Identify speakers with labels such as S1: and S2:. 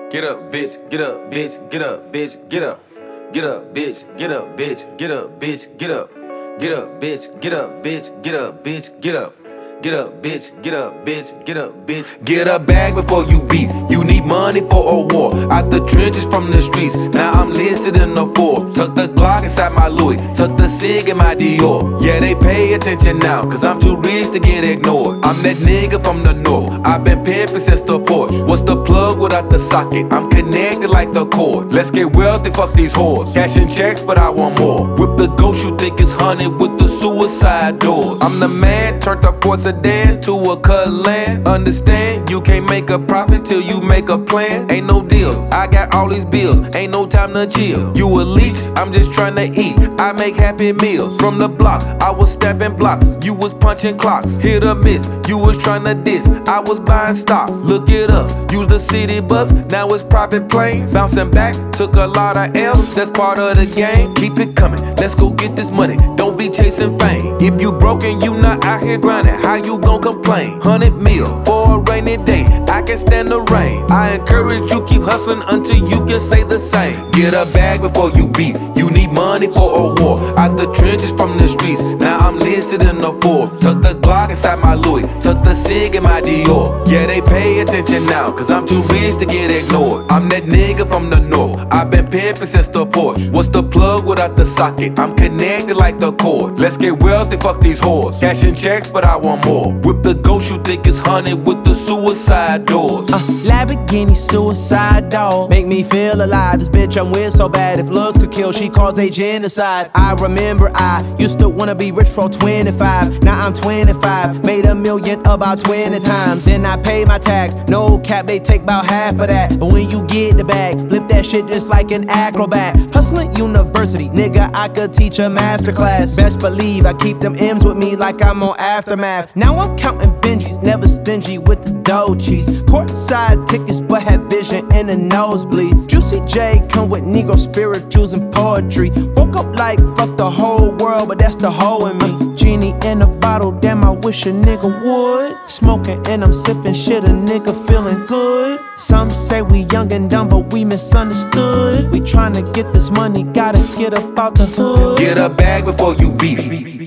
S1: Get up, bitch, get up, bitch, get up, bitch, get up. Get up, bitch, get up, bitch, get up, bitch, get up. Get up, bitch, get up, bitch, get up, bitch, get up. Get up, bitch, get up, bitch, get up, bitch. Get a bag before you beef. You need money for a war. Out the trenches from the streets. Now I'm listed in the Forbes. Tuck the Glock inside my Louis. Tuck the cig in my Dior. Yeah, they pay attention now, cause I'm too rich to get ignored. I'm that nigga from the north. I've been pimping since the porch. What's the plug without the socket? I'm connected like the cord. Let's get wealthy, fuck these whores. Cashing checks, but I want more. Whip the ghost you think is haunted with the suicide doors. I'm the man, turned up for sedan to a cut land. Understand, you can't make a profit till you make a plan. Ain't no deals, I got all these bills. Ain't no time to chill. You a leech, I'm just trying to eat. I make happy meals. From the block, I was stamping blocks. You was punching clocks. Hit or miss, you was trying to diss. I was buying stocks. Look at us, use the city bus. Now it's private planes. Bouncing back, took a lot of L's. That's part of the game. Keep it coming, let's go get this money. Don't be chasing fame. If you broken, you not out here grinding. How you gon' complain? 100 mil for a rainy day. I can stand the rain. I encourage you, keep hustling until you can say the same. Get a bag before you beef. You need money for a war. Out the trenches from the streets. Now I'm listed in the Forbes. Tuck the Glock inside my Louis. Tuck the cig in my Dior. Yeah, they pay attention now, cause I'm too rich to get ignored. I'm that nigga from the north. I've been pimping since the porch. What's the plug without the socket? I'm connected like the cord. Let's get wealthy, fuck these whores. Cashing checks, but I want more. Whip the ghost you think is haunted with the suicide doors.
S2: Lamborghini suicide dog. Make me feel alive. This bitch I'm with so bad. If looks could kill, she calls a genocide. I remember I used to wanna be rich for 25. Now I'm 25. Made $1 million about 20 times. Then I pay my tax. No cap, they take about half of that. But when you get the bag, flip that shit just like an acrobat. Hustling university, nigga, I could teach a masterclass. Best believe I keep them M's with me like I'm on Aftermath. Now I'm counting Benjis, never stingy with the dough cheese. Courtside tickets, but have vision in the nosebleeds. Juicy J come with Negro spirituals and poetry. Woke up like fuck the whole world, but that's the hoe in me. Genie in a bottle, damn I wish a nigga would. Smoking and I'm sipping shit, a nigga feeling good. Some say we young and dumb, but we misunderstood. We tryna get this money, gotta get up out the hood.
S1: Get a bag before you beef.